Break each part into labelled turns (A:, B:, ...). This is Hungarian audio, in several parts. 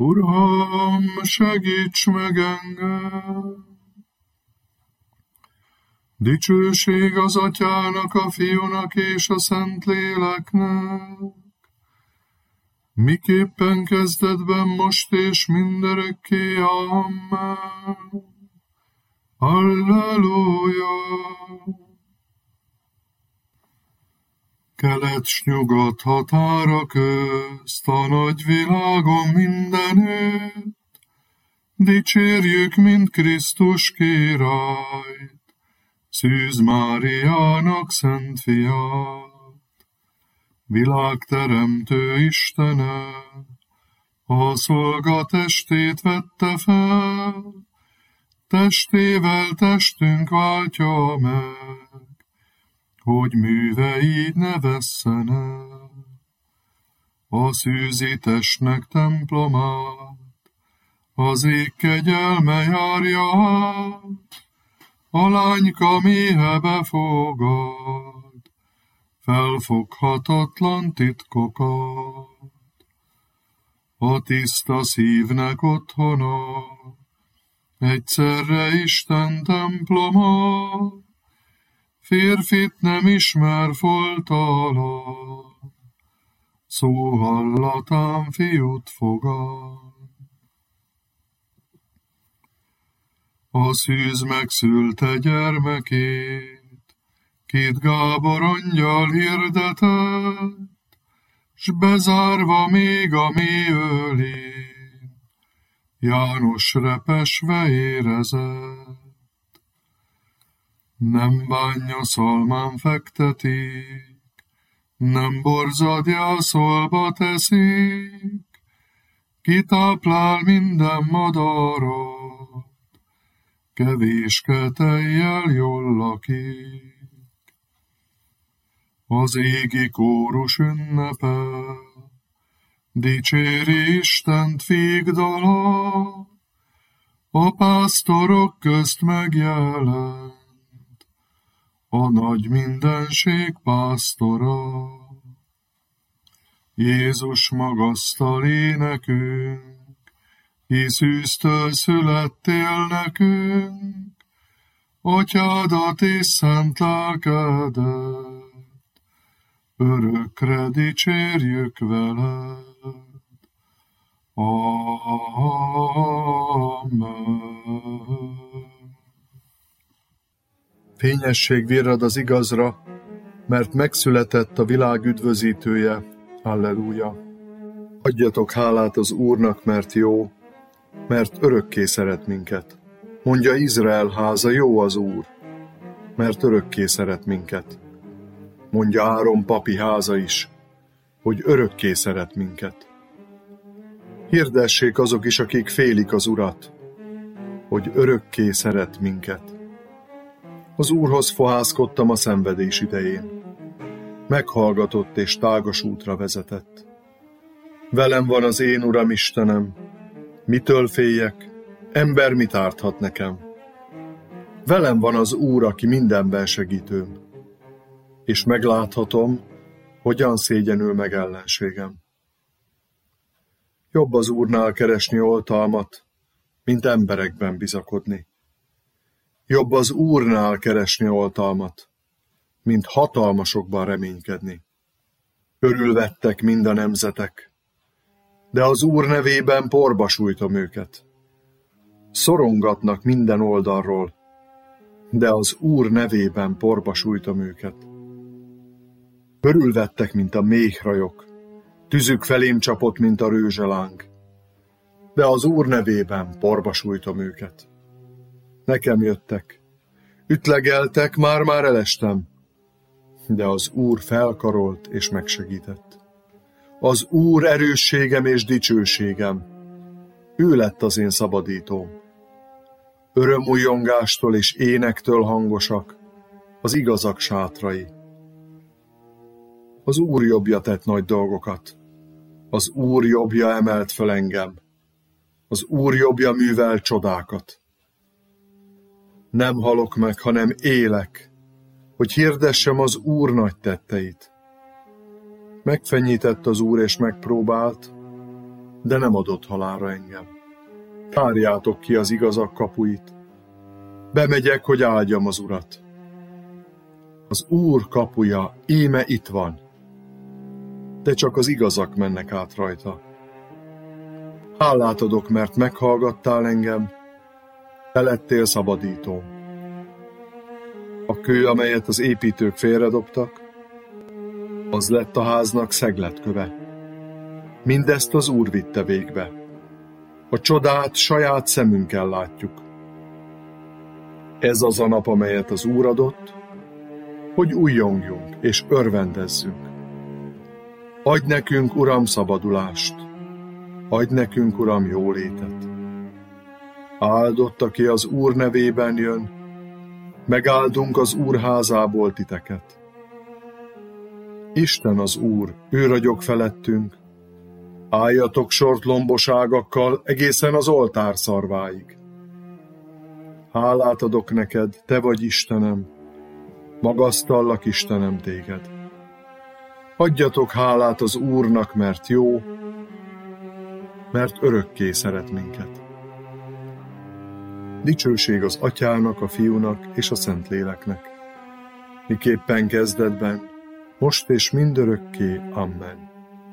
A: Uram, segíts meg engem! Dicsőség az Atyának, a Fiúnak és a Szentléleknek, miképpen kezdetben, most és mindörökké. Amen. Halleluja! Kelet s nyugat határa közt, a nagy világon mindenütt, dicsérjük mind Krisztus királyt, Szűz Máriának szent fiát, világteremtő Istene, a szolga testét vette fel, testével testünk váltja meg, hogy művei ne vesszenek. A szűzi testnek templomát az ég kegyelme járja át, a lányka méhe befogad felfoghatatlan titkokat. A tiszta szívnek otthona egyszerre Isten temploma, férfit nem ismer foltalan, szó hallatán fiút fogad. A szűz megszülte gyermekét, 2 Gábor angyal hirdetett, s bezárva még a mély ölén, János repesve érezett. Nem bánja szalmán fektetik, nem borzad jászolba teszik, kitáplál minden madarat, kevéske tejjel jól lakik. Az égi kórus ünnepel, dicséri Istent fiik dala, a pásztorok közt megjelent a nagy mindenség pásztora. Jézus magasztal énekünk, hisz űztől születtél nekünk, Atyádat és szent lelkedet örökre dicsérjük veled. Amen.
B: Fényesség virrad az igazra, mert megszületett a világ üdvözítője. Alleluja! Adjatok hálát az Úrnak, mert jó, mert örökké szeret minket. Mondja Izrael háza, jó az Úr, mert örökké szeret minket. Mondja Áron papi háza is, hogy örökké szeret minket. Hirdessék azok is, akik félik az Urat, hogy örökké szeret minket. Az Úrhoz fohászkodtam a szenvedés idején. Meghallgatott és tágas útra vezetett. Velem van az én Uram Istenem, mitől féljek, ember mit árthat nekem? Velem van az Úr, aki mindenben segítőm, és megláthatom, hogyan szégyenül meg ellenségem. Jobb az Úrnál keresni oltalmat, mint emberekben bizakodni. Jobb az Úrnál keresni oltalmat, mint hatalmasokban reménykedni. Örülvettek mind a nemzetek, de az Úr nevében porba sújtom őket. Szorongatnak minden oldalról, de az Úr nevében porba sújtom őket. Örülvettek, mint a méhrajok, tüzük felém csapott, mint a rőzseláng, de az Úr nevében porba sújtom őket. Nekem jöttek, ütlegeltek, már elestem, de az Úr felkarolt és megsegített. Az Úr erősségem és dicsőségem, ő lett az én szabadítóm. Örömújjongástól és énektől hangosak az igazak sátrai. Az Úr jobbja tett nagy dolgokat, az Úr jobbja emelt föl engem, az Úr jobbja művel csodákat. Nem halok meg, hanem élek, hogy hirdessem az Úr nagy tetteit. Megfenyített az Úr és megpróbált, de nem adott halálra engem. Tárjátok ki az igazak kapuit. Bemegyek, hogy áldjam az Urat. Az Úr kapuja íme itt van, de csak az igazak mennek át rajta. Hálát adok, mert meghallgattál engem, te lettél szabadítóm. A kő, amelyet az építők félredobtak, az lett a háznak szegletköve. Mindezt az Úr vitte végbe. A csodát saját szemünkkel látjuk. Ez az a nap, amelyet az Úr adott, hogy újjongjunk és örvendezzünk. Adj nekünk, Uram, szabadulást, adj nekünk, Uram, jólétet. Áldott, aki az Úr nevében jön, megáldunk az Úr házából titeket. Isten az Úr, ő ragyog felettünk, álljatok sort lomboságakkal egészen az oltár szarváig. Hálát adok neked, te vagy Istenem, magasztallak, Istenem, téged. Adjatok hálát az Úrnak, mert jó, mert örökké szeret minket. Dicsőség az Atyának, a Fiúnak és a Szentléleknek, miképpen kezdetben, most és mindörökké. Amen.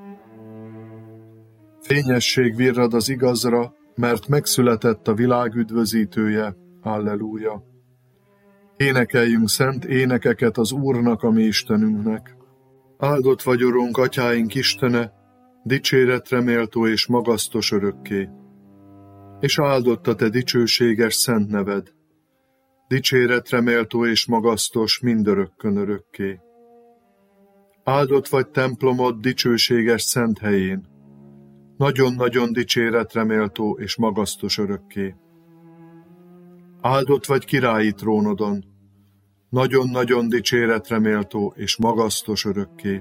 B: Fényesség virrad az igazra, mert megszületett a világ üdvözítője. Halleluja! Énekeljünk szent énekeket az Úrnak, a mi Istenünknek. Áldott vagy, Urunk, Atyáink Istene, dicséretre méltó és magasztos örökké. És áldott a te dicsőséges szent neved, dicséretre méltó és magasztos mindörökkön örökké. Áldott vagy templomod dicsőséges szent helyén, nagyon-nagyon dicséretre méltó és magasztos örökké. Áldott vagy királyi trónodon, nagyon-nagyon dicséretre méltó és magasztos örökké.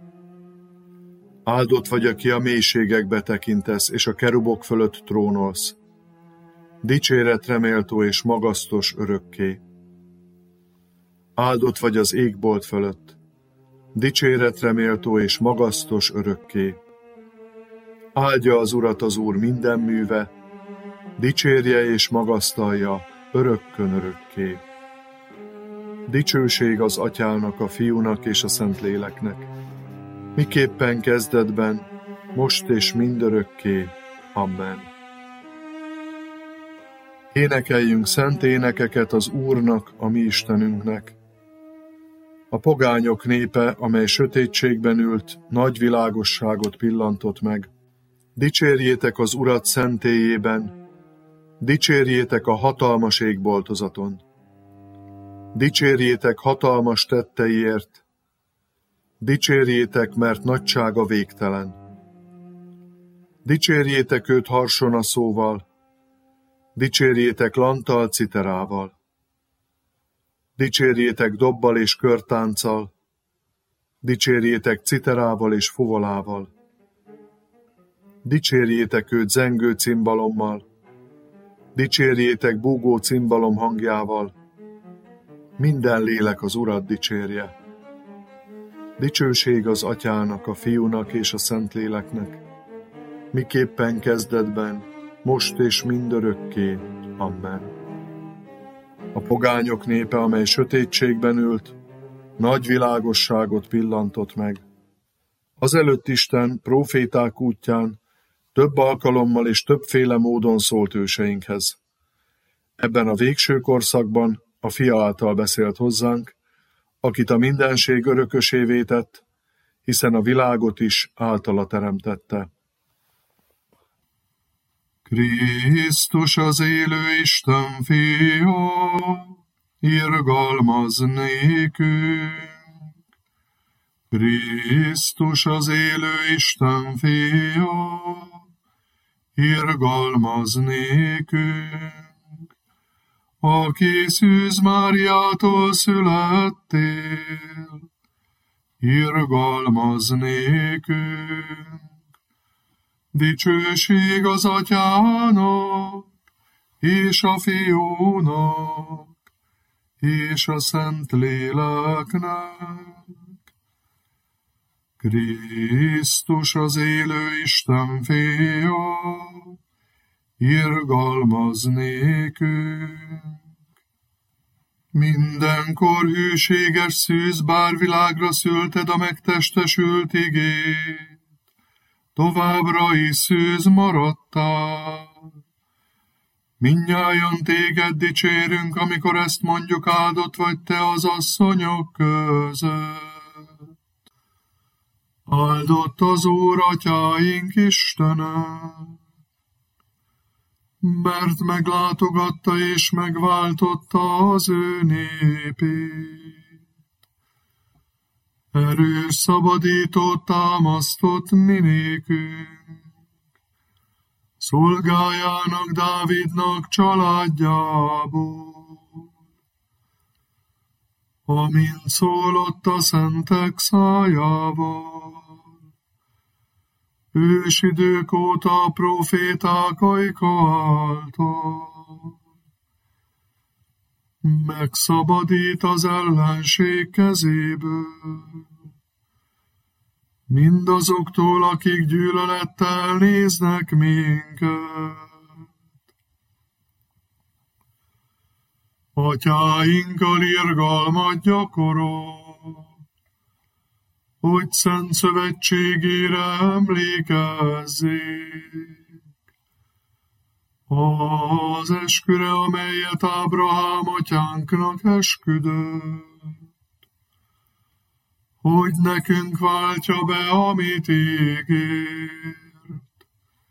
B: Áldott vagy, aki a mélységekbe tekintesz, és a kerubok fölött trónolsz, dicséretre méltó és magasztos örökké. Áldott vagy az égbolt fölött, dicséretre méltó és magasztos örökké. Áldja az Urat az Úr minden műve, dicsérje és magasztalja örökkön örökké. Dicsőség az Atyának, a Fiúnak és a Szentléleknek, miképpen kezdetben, most és mindörökké. Amen. Énekeljünk szent énekeket az Úrnak, a mi Istenünknek. A pogányok népe, amely sötétségben ült, nagy világosságot pillantott meg. Dicsérjétek az Urat szentélyében, dicsérjétek a hatalmas égboltozaton. Dicsérjétek hatalmas tetteiért, dicsérjétek, mert nagysága végtelen. Dicsérjétek őt harsonaszóval, dicsérjétek lanttal, citerával. Dicsérjétek dobbal és körtánccal, dicsérjétek citerával és fuvolával. Dicsérjétek őt zengő cimbalommal, dicsérjétek búgó cimbalom hangjával. Minden lélek az Urat dicsérje. Dicsőség az Atyának, a Fiúnak és a Szentléleknek, miképpen kezdetben, most és mindörökké. Amen. A pogányok népe, amely sötétségben ült, nagy világosságot pillantott meg. Azelőtt Isten próféták útján több alkalommal és többféle módon szólt őseinkhez. Ebben a végső korszakban a Fia által beszélt hozzánk, akit a mindenség örökösévé tett, hiszen a világot is általa teremtette.
A: Krisztus az élő Isten Fia, irgalmaz nékünk. Krisztus az élő Isten Fia, irgalmaz nékünk. Aki Szűz Máriától születtél, irgalmaz nékünk. Dicsőség az Atyának, és a Fiúnak, és a Szentléleknek, Krisztus az élő Isten fia, irgalmaz nékünk. Mindenkor hűséges szűz, bár világra szülted a megtestesült igét, továbbra is szűz maradtál. Mindnyájan téged dicsérünk, amikor ezt mondjuk, áldott vagy te az asszonyok között. Áldott az Úr, atyáink Istene, mert meglátogatta és megváltotta az ő népét. Erős szabadítót támasztott mi nékünk, szolgájának, Dávidnak családjából, amint szólott a szentek szájával. Ősidők óta a proféták ajka által megszabadít az ellenség kezéből, mindazoktól, akik gyűlölettel néznek minket. Atyáinkkal irgalmat gyakorol, hogy szent szövetségére emlékezzék. Az esküre, amelyet Ábrahám atyánknak esküdött, hogy nekünk váltja be, amit ígért,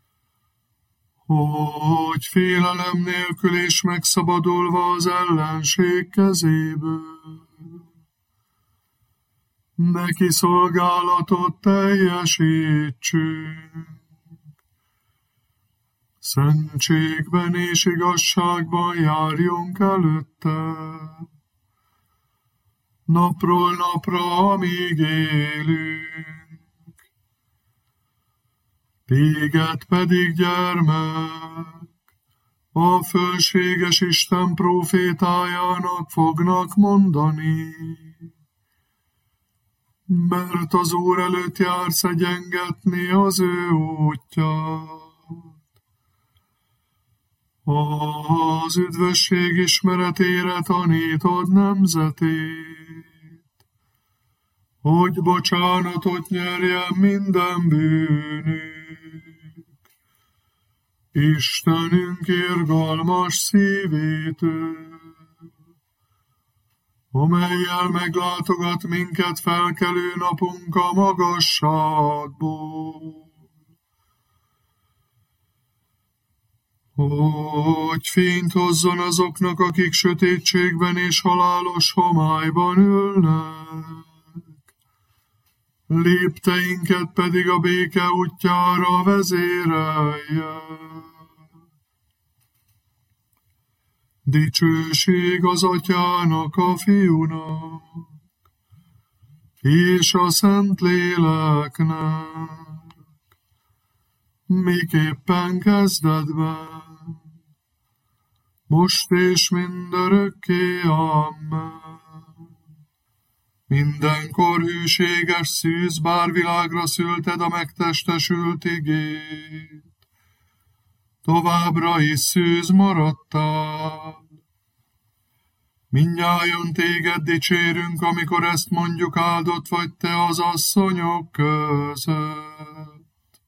A: hogy félelem nélkül és megszabadulva az ellenség kezéből neki szolgálatot teljesítsünk. Szentségben és igazságban járjunk előtte, napról napra, amíg élünk. Téged pedig, gyermek, a fölséges Isten prófétájának fognak mondani, mert az Úr előtt jársz egyengetni az ő útját. Az üdvösség ismeretére tanítod nemzetét, hogy bocsánatot nyerjen minden bűnük. Istenünk irgalmas szívétől, amellyel meglátogat minket felkelő napunk a magasságból, hogy fényt hozzon azoknak, akik sötétségben és halálos homályban ülnek, lépteinket pedig a béke útjára vezérelje. Dicsőség az Atyának, a Fiúnak, és a Szentléleknek, miképpen kezdetben, most és mindörökké, amen. Mindenkor hűséges szűz, bár világra szülted a megtestesült igét, továbbra is szűz maradtál. Mindnyájan téged dicsérünk, amikor ezt mondjuk, áldott vagy te az asszonyok között.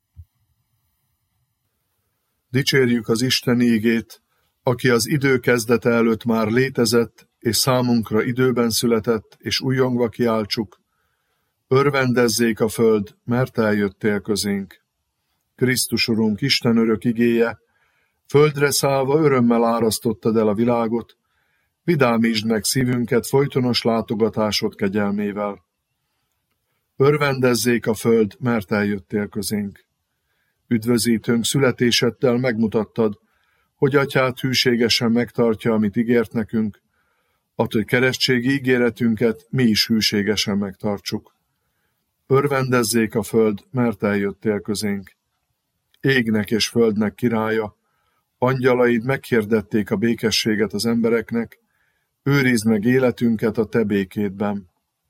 B: Dicsérjük az Isten ígét, aki az idő kezdete előtt már létezett, és számunkra időben született, és újjongva kiáltsuk: örvendezzék a föld, mert eljöttél közénk. Krisztus Urunk, Isten örök igéje, földre szállva örömmel árasztottad el a világot, vidámítsd meg szívünket folytonos látogatásod kegyelmével. Örvendezzék a föld, mert eljöttél közénk. Üdvözítőnk születéseddel megmutattad, hogy Atyád hűségesen megtartja, amit ígért nekünk, hogy keresztségi ígéretünket mi is hűségesen megtartsuk. Örvendezzék a föld, mert eljöttél közénk. Égnek és földnek királya, angyalaid meghirdették a békességet az embereknek, őrizd meg életünket a te békédben.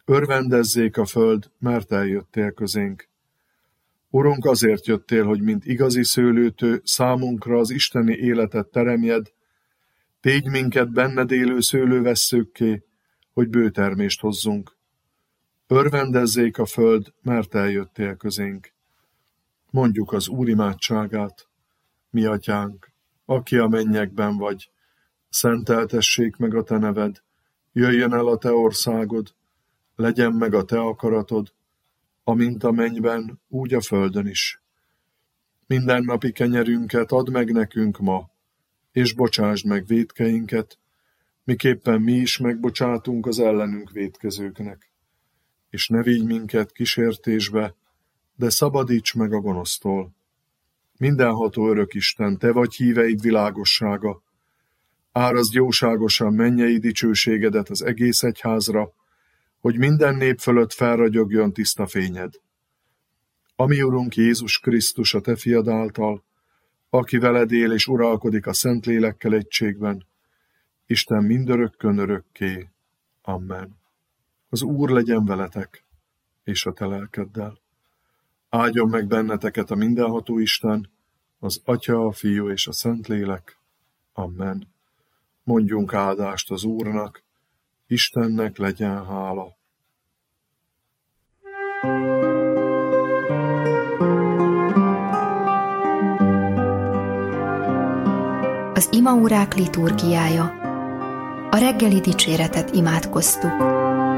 B: Örvendezzék a föld, mert eljöttél közénk. Urunk, azért jöttél, hogy mint igazi szőlőtő számunkra az isteni életet teremjed, tégy minket benned élő szőlővesszőkké, hogy bőtermést hozzunk. Örvendezzék a föld, mert eljöttél közénk. Mondjuk az Úr imádságát. Mi atyánk, aki a mennyekben vagy, szenteltessék meg a te neved, jöjjön el a te országod, legyen meg a te akaratod, amint a mennyben, úgy a földön is. Mindennapi kenyerünket add meg nekünk ma, és bocsásd meg vétkeinket, miképpen mi is megbocsátunk az ellenünk vétkezőknek. És ne vigy minket kísértésbe, de szabadíts meg a gonosztól. Mindenható örök Isten, te vagy híveid világossága, árazd jóságosan mennyei dicsőségedet az egész egyházra, hogy minden nép fölött felragyogjon tiszta fényed. A mi Urunk Jézus Krisztus a te fiad által, aki veled él és uralkodik a Szentlélekkel egységben, Isten mindörökkön örökké. Amen. Az Úr legyen veletek, és a te lelkeddel. Áldjon meg benneteket a mindenható Isten, az Atya, a Fiú és a Szentlélek. Amen. Mondjunk áldást az Úrnak, Istennek legyen hála.
C: Az imaórák liturgiája. A reggeli dicséretet imádkoztuk.